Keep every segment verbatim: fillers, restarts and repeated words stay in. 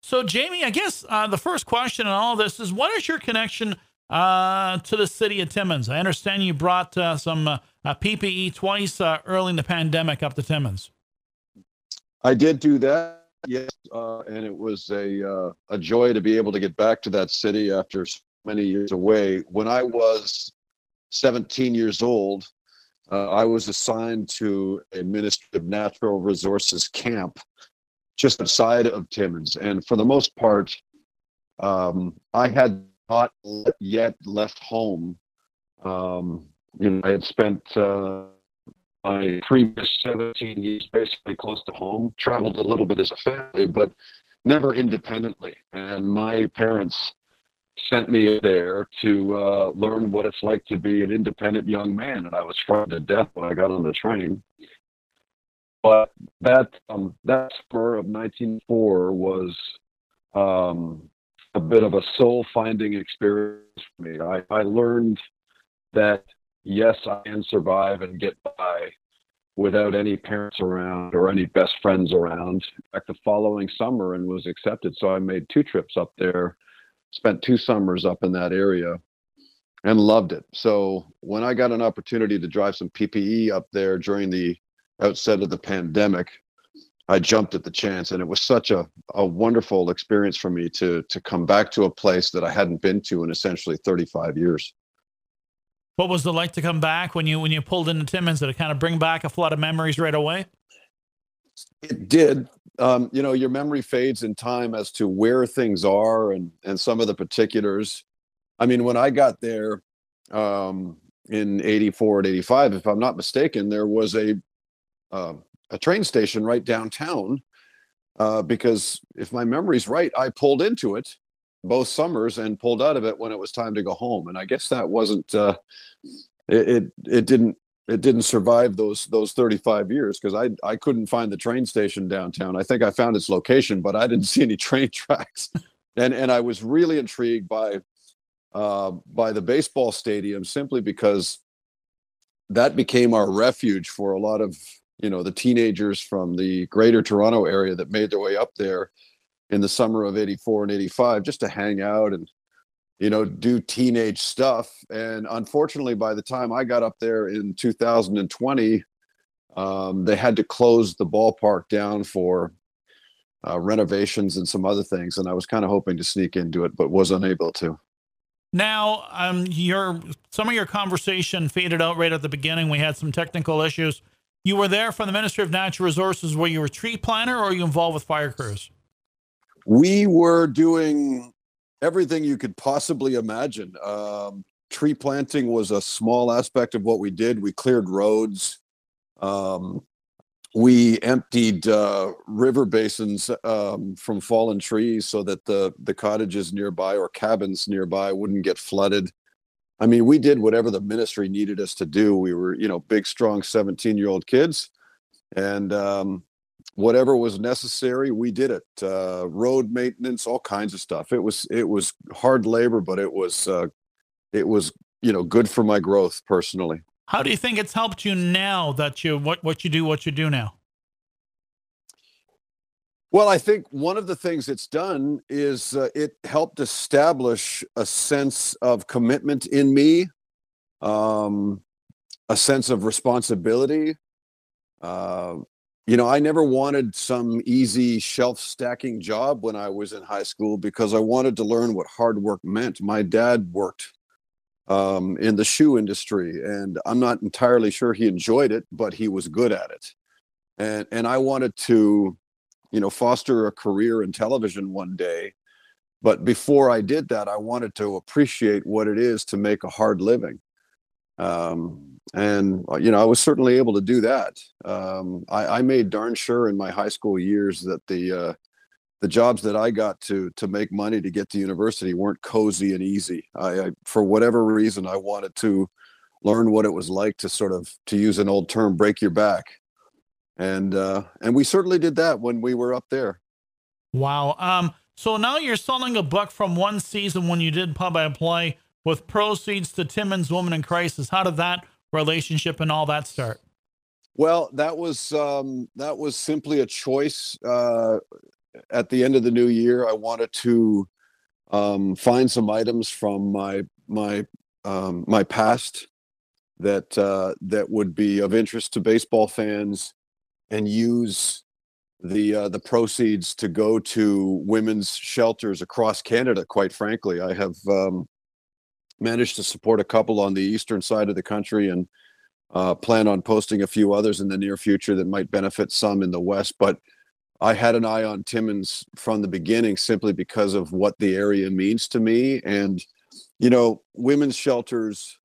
So, Jamie, I guess uh, the first question in all this is, what is your connection uh, to the city of Timmins? I understand you brought uh, some uh, uh, P P E twice uh, early in the pandemic up to Timmins. I did do that, yes, uh, and it was a uh, a joy to be able to get back to that city after so many years away. When I was seventeen years old, uh, I was assigned to a Ministry of Natural Resources camp just outside of Timmins, and for the most part, um, I had not yet left home. Um, you know, I had spent uh, my previous seventeen years basically close to home, traveled a little bit as a family, but never independently. And my parents sent me there to uh, learn what it's like to be an independent young man. And I was frightened to death when I got on the train. But that um, that summer of nineteen oh four was um, a bit of a soul-finding experience for me. I, I learned that, yes, I can survive and get by without any parents around or any best friends around. In fact, the following summer and was accepted. So I made two trips up there, spent two summers up in that area and loved it. So when I got an opportunity to drive some P P E up there during the outset of the pandemic, I jumped at the chance, and it was such a, a wonderful experience for me to to come back to a place that I hadn't been to in essentially thirty-five years. What was it like to come back when you when you pulled into Timmins? Did it kind of bring back a flood of memories right away? It did. Um, you know, your memory fades in time as to where things are and and some of the particulars. I mean, when I got there um, in eighty-four and eighty-five, if I'm not mistaken, there was a uh, a train station right downtown uh, because if my memory's right, I pulled into it both summers and pulled out of it when it was time to go home. And I guess that wasn't uh, it, it. It didn't. It didn't survive those those thirty-five years because I I couldn't find the train station downtown. I think I found its location, but I didn't see any train tracks. And and I was really intrigued by uh, by the baseball stadium simply because that became our refuge for a lot of, you know, the teenagers from the greater Toronto area that made their way up there in the summer of eighty-four and eighty-five just to hang out and, you know, do teenage stuff. And unfortunately, by the time I got up there in two thousand twenty, um, they had to close the ballpark down for uh, renovations and some other things. And I was kind of hoping to sneak into it, but was unable to. Now, um, your some of your conversation faded out right at the beginning. We had some technical issues. You were there from the Ministry of Natural Resources. Were you a tree planter, or are you involved with fire crews? We were doing everything you could possibly imagine. Um, tree planting was a small aspect of what we did. We cleared roads. Um, we emptied uh, river basins um, from fallen trees so that the the cottages nearby or cabins nearby wouldn't get flooded. I mean, we did whatever the ministry needed us to do. We were, you know, big, strong seventeen-year-old kids, and um, whatever was necessary, we did it. Uh, road maintenance, all kinds of stuff. It was it was hard labor, but it was uh, it was you know good for my growth personally. How do you think it's helped you now that you what what you do what you do now? Well, I think one of the things it's done is uh, it helped establish a sense of commitment in me, um, a sense of responsibility. Uh, you know, I never wanted some easy shelf stacking job when I was in high school because I wanted to learn what hard work meant. My dad worked um, in the shoe industry, and I'm not entirely sure he enjoyed it, but he was good at it. And and I wanted to, you know, foster a career in television one day. But before I did that, I wanted to appreciate what it is to make a hard living. Um, and, you know, I was certainly able to do that. Um, I, I made darn sure in my high school years that the uh, the jobs that I got to to make money to get to university weren't cozy and easy. I, I for whatever reason, I wanted to learn what it was like to sort of, to use an old term, break your back. And uh, and we certainly did that when we were up there. Wow. Um. So now you're selling a book from one season when you did Play by Play with proceeds to Timmins Women in Crisis. How did that relationship and all that start? Well, that was um, that was simply a choice. Uh, at the end of the new year, I wanted to um, find some items from my my um, my past that uh, that would be of interest to baseball fans, and use the uh, the proceeds to go to women's shelters across Canada. Quite frankly, I have um, managed to support a couple on the eastern side of the country, and uh, plan on posting a few others in the near future that might benefit some in the west. But I had an eye on Timmins from the beginning, simply because of what the area means to me. And you know, women's shelters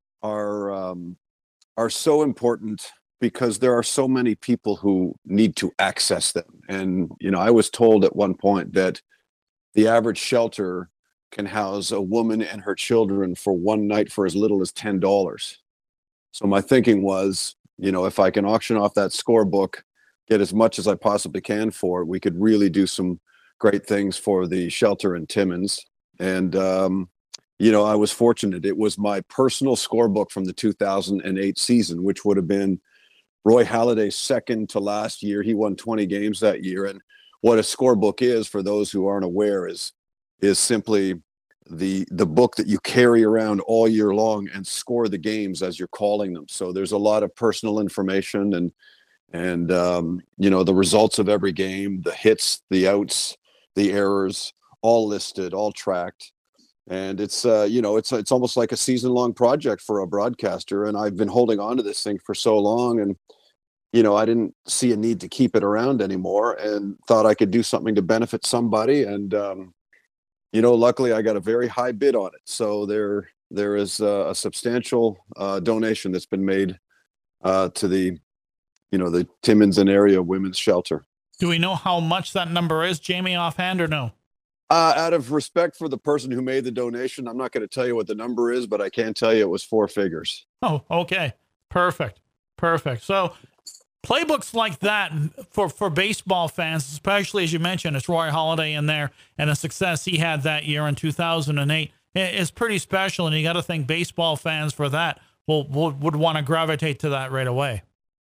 are um, are so important because there are so many people who need to access them. And you know, I was told at one point that the average shelter can house a woman and her children for one night for as little as ten dollars. So my thinking was, you know, if I can auction off that scorebook, get as much as I possibly can for it, we could really do some great things for the shelter in Timmins. And um, you know, I was fortunate. It was my personal scorebook from the two thousand eight season, which would have been Roy Halladay's second to last year. He won twenty games that year. And what a scorebook is, for those who aren't aware, is is simply the the book that you carry around all year long and score the games as you're calling them. So there's a lot of personal information, and and um, you know, the results of every game, the hits, the outs, the errors, all listed, all tracked. And it's uh, you know, it's it's almost like a season-long project for a broadcaster. And I've been holding on to this thing for so long, and you know, I didn't see a need to keep it around anymore, and thought I could do something to benefit somebody. And um, you know, luckily I got a very high bid on it. So there there is a, a substantial uh, donation that's been made uh, to the, you know, the Timmins and area women's shelter. Do we know how much that number is, Jamie, offhand, or no? Uh, out of respect for the person who made the donation, I'm not going to tell you what the number is, but I can tell you it was four figures. Oh, okay. Perfect. Perfect. So playbooks like that for, for baseball fans, especially as you mentioned, it's Roy Halladay in there, and the success he had that year in two thousand eight is pretty special. And you got to think baseball fans for that will, will would want to gravitate to that right away.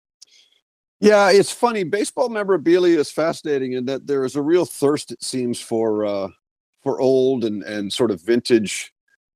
Yeah, it's funny. Baseball memorabilia is fascinating in that there is a real thirst, it seems, for uh, for old and and sort of vintage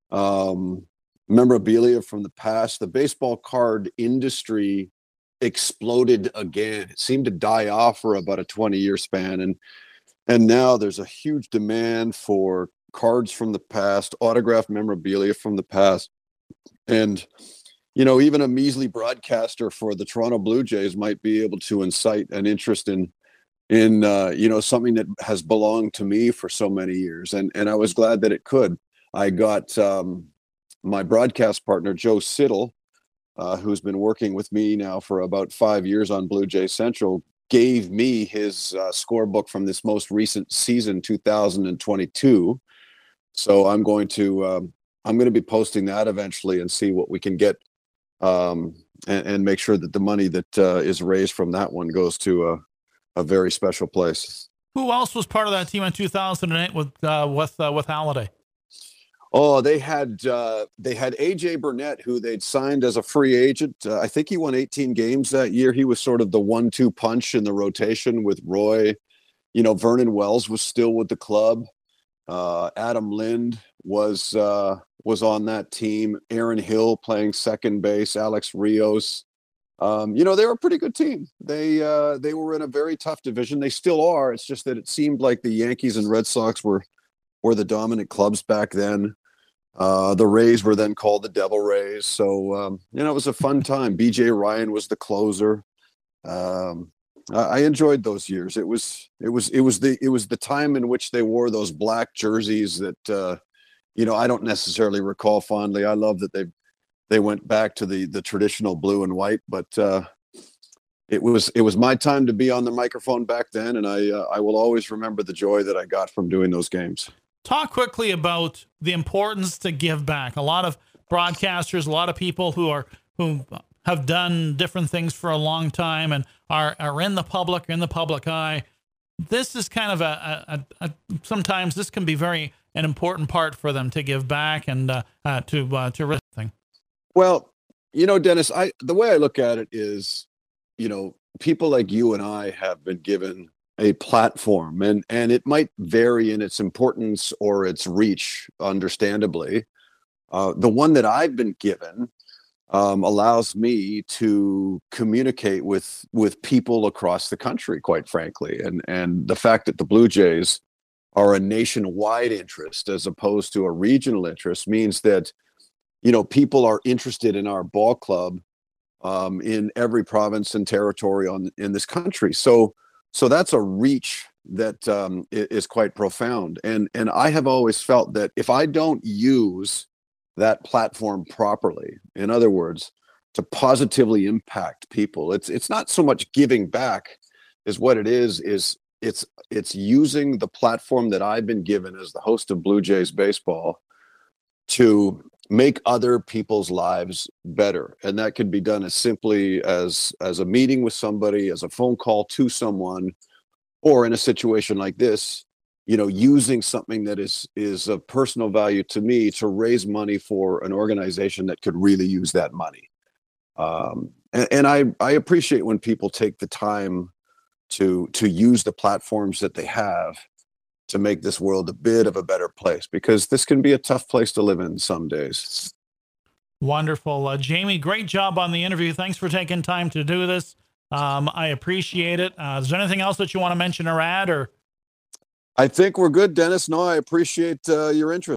um, memorabilia from the past. The baseball card industry exploded again. It seemed to die off for about a twenty year span, and and now there's a huge demand for cards from the past, autographed memorabilia from the past. And you know, even a measly broadcaster for the Toronto Blue Jays might be able to incite an interest in in uh, you know, something that has belonged to me for so many years. And and I was glad that it could. I got um, my broadcast partner Joe Siddle, uh, who's been working with me now for about five years on Blue Jay Central, gave me his uh, scorebook from this most recent season, two thousand twenty-two. So I'm going to um, I'm going to be posting that eventually and see what we can get, um, and, and make sure that the money that uh, is raised from that one goes to a, a very special place. Who else was part of that team in two thousand eight with uh, with uh, with Halladay? Oh, they had uh, they had A J Burnett, who they'd signed as a free agent. Uh, I think he won eighteen games that year. He was sort of the one two punch in the rotation with Roy. You know, Vernon Wells was still with the club. Uh, Adam Lind was uh, was on that team. Aaron Hill playing second base. Alex Rios. Um, you know, they were a pretty good team. They uh, they were in a very tough division. They still are. It's just that it seemed like the Yankees and Red Sox were were the dominant clubs back then. Uh, the Rays were then called the Devil Rays. So, um, you know, it was a fun time. B J Ryan was the closer. Um, I, I enjoyed those years. It was, it was, it was the, it was the time in which they wore those black jerseys that, uh, you know, I don't necessarily recall fondly. I love that they, they went back to the, the traditional blue and white, but, uh, it was, it was my time to be on the microphone back then. And I, uh, I will always remember the joy that I got from doing those games. Talk quickly about the importance to give back. A lot of broadcasters, a lot of people who are who have done different things for a long time and are are in the public, in the public eye. This is kind of a, a, a sometimes this can be very an important part for them to give back and uh, uh, to uh, to risk thing. Well, you know, Dennis, I the way I look at it is, you know, people like you and I have been given a platform, and and it might vary in its importance or its reach, understandably. Uh, the one that I've been given um, allows me to communicate with with people across the country, quite frankly. And and the fact that the Blue Jays are a nationwide interest as opposed to a regional interest means that, you know, people are interested in our ball club um, in every province and territory on in this country. So so that's a reach that um, is quite profound. And and I have always felt that if I don't use that platform properly, in other words, to positively impact people, it's it's not so much giving back is what it is, is it's it's using the platform that I've been given as the host of Blue Jays baseball to make other people's lives better. And that can be done as simply as as a meeting with somebody, as a phone call to someone, or in a situation like this, you know, using something that is is of personal value to me to raise money for an organization that could really use that money. Um, and, and I I appreciate when people take the time to to use the platforms that they have to make this world a bit of a better place, because this can be a tough place to live in some days. Wonderful. Uh, Jamie, great job on the interview. Thanks for taking time to do this. Um, I appreciate it. Uh, is there anything else that you want to mention or add? Or I think we're good, Dennis. No, I appreciate uh, your interest.